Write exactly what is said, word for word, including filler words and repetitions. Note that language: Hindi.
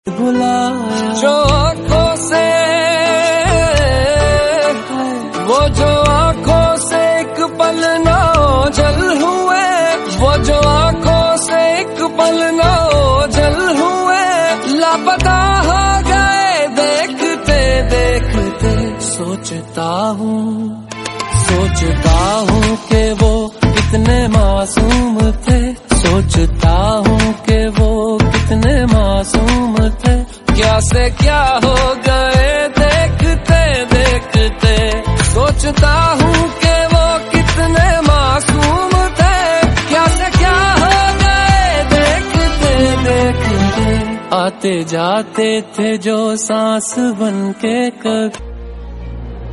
बुलाया जो आँखों से, वो जो आँखों से एक पल ना ओझल हुए, वो जो आँखों से एक पल ना ओझल हुए, लापता हो गए देखते देखते। सोचता हूँ सोचता हूँ कि वो कितने मासूम थे, सोचता हूँ कि वो कितने मासूम थे। क्या से क्या हो गए देखते देखते। सोचता हूँ कि वो कितने मासूम थे, क्या से क्या हो गए देखते देखते। आते जाते थे जो सांस बन के कभी